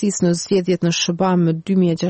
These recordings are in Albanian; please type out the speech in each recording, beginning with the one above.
Rusisë në zgjedhjet në SBA më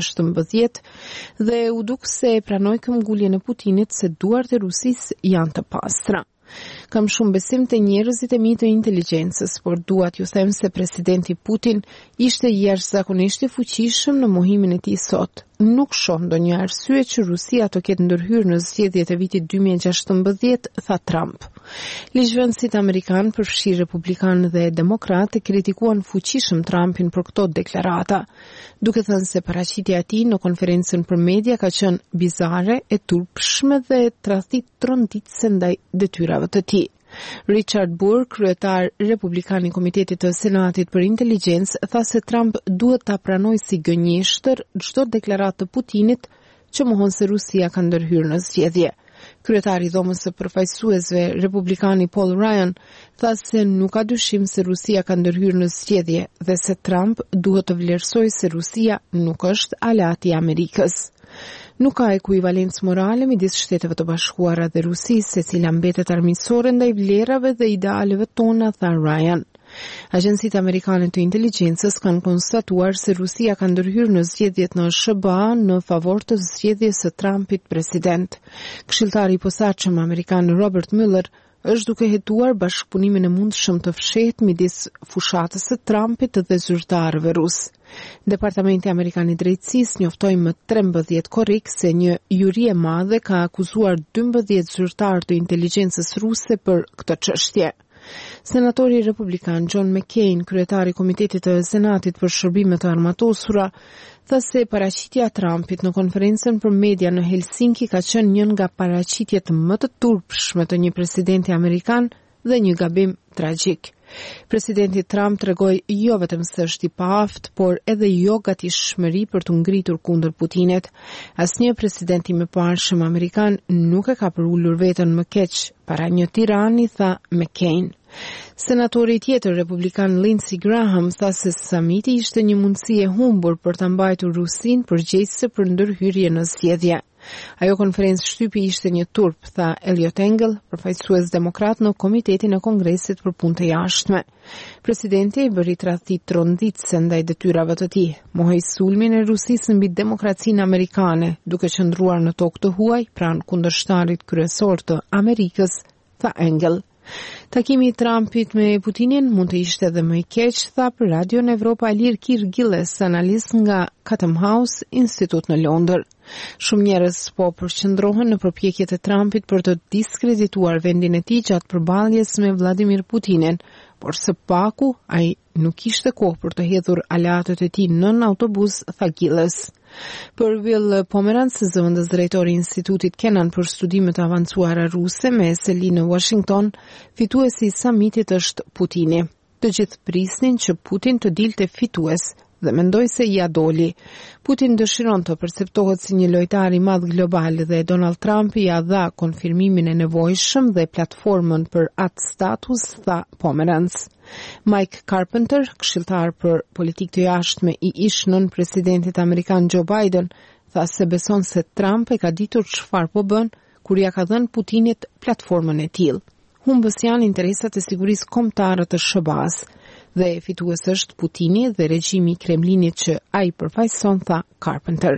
2016 dhe u duk se pranoi këmbguljen e Putinit se duart e Rusisë janë të pastra. Kam shumë besim te njerëzit e mi të inteligjencës, por dua t'ju them se presidenti Putin ishte jashtëzakonisht i fuqishëm në mohimin e tij sot. Nuk shoh ndonjë arsye që Rusia të ketë ndërhyrë në zgjedhjet e vitit 2016, tha Trump. Ligjvënësit amerikan, përfshirë republikanë dhe demokratë, kritikuan fuqishëm Trumpin për këto deklarata, duke thënë se paraqitja e tij në konferencën për media ka qenë bizare, e turpshme dhe tradhitse ndaj detyrave të tij. Richard Burr, kryetar republikan i Komitetit të Senatit për Inteligjencë, tha se Trump duhet ta pranojë si gënjeshtër çdo deklaratë të Putinit që mohon se Rusia ka ndërhyrë në zgjedhje. Kryetari i Dhomës së Përfaqësuesve republikani Paul Ryan tha se nuk ka dyshim se Rusia ka ndërhyrë në zgjedhje dhe se Trump duhet të vlerësojë se Rusia nuk është aleati i Amerikës. Nuk ka ekuivalencë morale midis Shteteve të Bashkuara dhe Rusisë, secila mbetet armiqësore ndaj vlerave dhe idealeve tona, tha Ryan. Agjencitë amerikane të inteligjencës kanë konstatuar se Rusia ka ndërhyrë në zgjedhjet në SBA në favor të zgjedhjes së Trumpit president. Këshilltari i posaçëm amerikan Robert Mueller është duke hetuar bashkëpunimin e mundshëm të fshehtë midis fushatës së Trumpit dhe zyrtarëve rus. Departamenti Amerikan i Drejtësisë njoftoi më 13 korrik se një juri e madhe ka akuzuar 12 zyrtarë të inteligjencës ruse për këtë çështje. Senatori republikan John McCain, kryetari i Komitetit të Senatit për shërbime të armatosura, tha se paraqitja e Trumpit në konferencën për media në Helsinki ka qenë një nga paraqitjet më të turpshme të një presidenti amerikan dhe një gabim tragjik. Presidenti Trump tregoi jo vetëm se është i paaft, por edhe jo gatishmëri për të ngritur kundër Putinit. Asnjë president i mëparshëm amerikan nuk e ka përulur veten më keq para një tirani, tha McCain. Senatori tjetër republikan Lindsey Graham tha se samiti ishte një mundësi e humbur për ta mbajtur Rusinë përgjegjëse për ndërhyrje në zgjedhje. Ajo konferencë shtypi ishte një turp, tha Eliot Engel, përfaqësues demokrat në Komitetin e Kongresit për Punë të Jashtme. Presidenti i bëri tradhtit tronditse ndaj detyrave të tij, mohoi sulmin e Rusisë mbi demokracinë amerikane, duke qëndruar në tokë të huaj pranë kundërshtarit kryesor të Amerikës, tha Engel. Takimi i Trumpit me Putinin mund të ishte edhe më i keq, tha për Radion Evropa Alir Kir Gilles, analist nga Chatham House Institute në Londër. Shumë njerëz po përqendrohen në përpjekjet e Trumpit për të diskredituar vendin e tij gjatë përballjes me Vladimir Putinin, por së paku ai nuk kishte kohë për të hedhur aleatët e tij nën autobus, tha Gilles. Për Will Pomeranc, zëvendës drejtori i Institutit Kennan për studime të avancuara ruse me seli në Washington, fituesi i samitit është Putini. Të gjithë prisnin që Putin të dilte fitues dhe mendoj se ja doli. Putin dëshiron të perceptohet si një lojtar i madh global dhe Donald Trump ja dha konfirmimin e nevojshëm dhe platformën për atë status, tha Pomeranc. Mike Carpenter, këshilltar për politikë të jashtme i ish nën presidentit amerikan Joe Biden, tha se beson se Trump e ka ditur çfarë po bën kur ja ka dhënë Putinit platformën e tillë. Humbës janë interesat e sigurisë kombëtare të SBA-s dhe fitues është Putini dhe regjimi i Kremlinit që ai përfaqëson, tha Carpenter.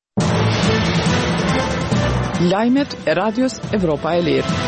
Lajmet e Radios Evropa e Lirë.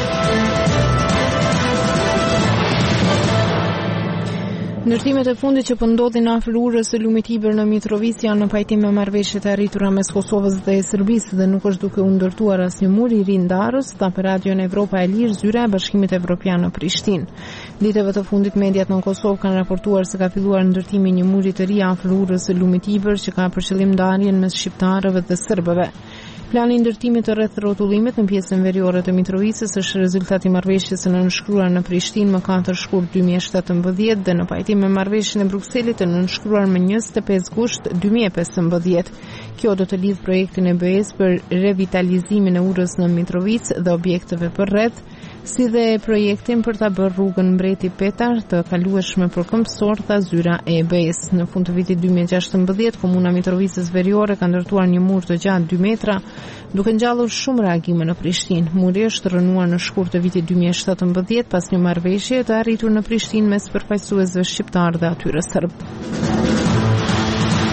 Ndërtimet e fundit që po ndodhin afër urës së lumit Tiber në Mitrovica janë në pajtim me marrëveshjet e arritura mes Kosovës dhe Serbisë dhe nuk është duke u ndërtuar asnjë mur i ri ndarës, tha për Radion Evropa e Lirë zyra e Bashkimit Evropian në Prishtinë. Ditëve të fundit mediat në Kosovë kanë raportuar se ka filluar ndërtimi i një muri të ri afër urës së lumit Tiber që ka për qëllim ndarjen mes shqiptarëve dhe serbëve. Plani i ndërtimit të rreth rrotullimit në pjesën veriore të Mitrovicës është rezultat i marrëveshjes së nënshkruar në Prishtinë më 4 shkurt 2017 dhe në pajtim me marrëveshjen e Brukselit të nënshkruar më 25 gusht 2015. Kjo do të lidh projektin e BE-s për revitalizimin e urës në Mitrovicë dhe objekteve përreth, si dhe projektin për ta bërë rrugën Mbreti Petar të kalueshme për këmbësor, tha zyra e BE-s. Në fund të vitit 2016, komuna Mitrovicës Veriore ka ndërtuar një mur të gjatë 2 metra, duke ngjallur shumë reagime në Prishtinë. Muri është rënuar në shkurt të vitit 2017 pas një marrëveshje të arritur në Prishtinë mes përfaqësuesve shqiptar dhe atyre serb.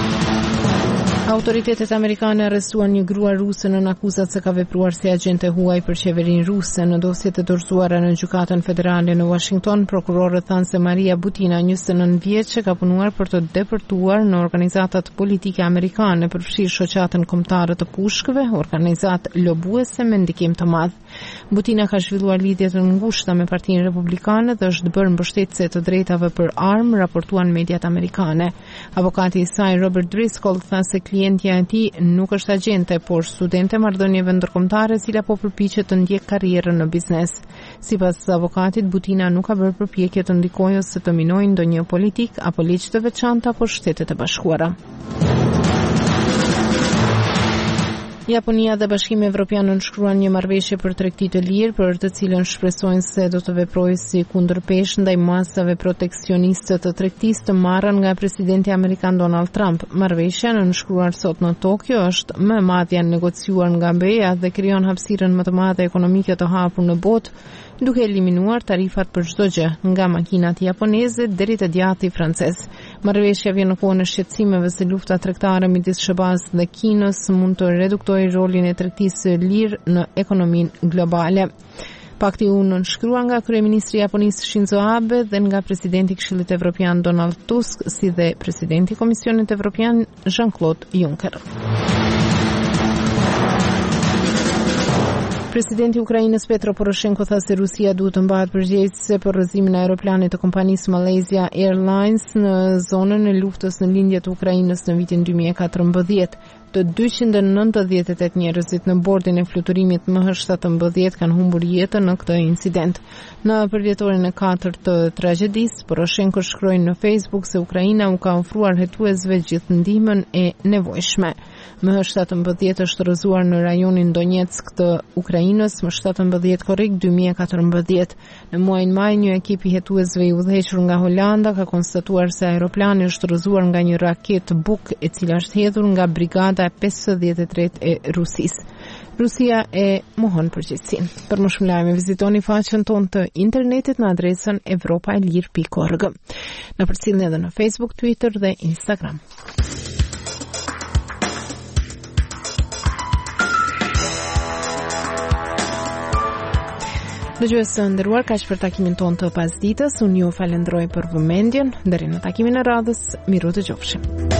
Autoritetet amerikane arrestuan një grua ruse në akuzat se ka vepruar si agente huaj për qeverinë ruse. Në dosjet e dorëzuara në gjykatën federale në Washington, prokurorët thanë se Maria Butina, 29 vjeçe, ka punuar për të depërtuar në organizatat politike amerikane, përfshirë shoqatën kombëtare të pushkëve, organizat lobuese me ndikim të madh. Butina ka zhvilluar lidhje të ngushta me Partinë Republikane dhe është bërë mbështetëse të drejtave për armë, raportuan mediat amerikane. Avokati i saj, Robert Driscoll, tha se klientja e tij nuk është agjente, por studente marrëdhënieve ndërkombëtare, cila po përpiqet të ndjek karrierën në biznes. Sipas avokatit, Butina nuk ka bërë përpjekje të ndikojë ose të minojë ndonjë politik apo ligj të veçantë apo Shtetet e Bashkuara. Japonia dhe Bashkimi Evropian nënshkruan një marrëveshje për tregti të lirë, për të cilën shpresojnë se do të veprojë si kundërpeshë ndaj masave proteksioniste të tregtisë të marrën nga presidenti amerikan Donald Trump. Marrëveshja nënshkruar sot në Tokyo është më e madhja negociuar nga BE-ja dhe krijon hapësirën më të madhe ekonomike të hapur në botë, duke eliminuar tarifat për çdo gjë, nga makinat japoneze deri te djati francez. Marrëveshja vjen në kohën e shqetësimeve se lufta tregtare midis SBA-s dhe Kinës mund të reduktojë rolin e tregtisë së lirë në ekonominë globale. Pakti u nënshkrua nga kryeministri japonisë Shinzo Abe dhe nga presidenti i Këshillit Evropian Donald Tusk, si dhe presidenti i Komisionit Evropian Jean-Claude Juncker. Presidenti i Ukrainës Petro Poroshenko tha se Rusia duhet të mbahet përgjegjëse për rrëzimin e aeroplanit të kompanisë Malaysia Airlines në zonën e luftës në lindje të Ukrainës në vitin 2014. Të 298 njerëzit në bordin e fluturimit MH17 kanë humbur jetën në këtë incident. Në përvjetorin e 4 të tragjedisë, Poroshenko shkroi në Facebook se Ukraina u ka ofruar hetuesve gjithë ndihmën e nevojshme. MH17 është rrëzuar në rajonin Donetsk të Ukrainës më 17 korrik 2014. Në muajin maj, një ekip i hetuesve i udhëhequr nga Holanda ka konstatuar se aeroplani është rrëzuar nga një raketë Buk, e cila është hedhur nga brigada e 53 e Rusisë. Rusia e mohon përgjegjësinë. Për më shumë lajme vizitoni faqen tonë të internetit në adresën evropaelir.org. Na përcjellni edhe në Facebook, Twitter dhe Instagram. Dëgjues të nderuar, kaq për takimin tonë të pasdites. Unë ju falenderoj për vëmendjen. Deri në takimin e radhës, miru dëgjofshim.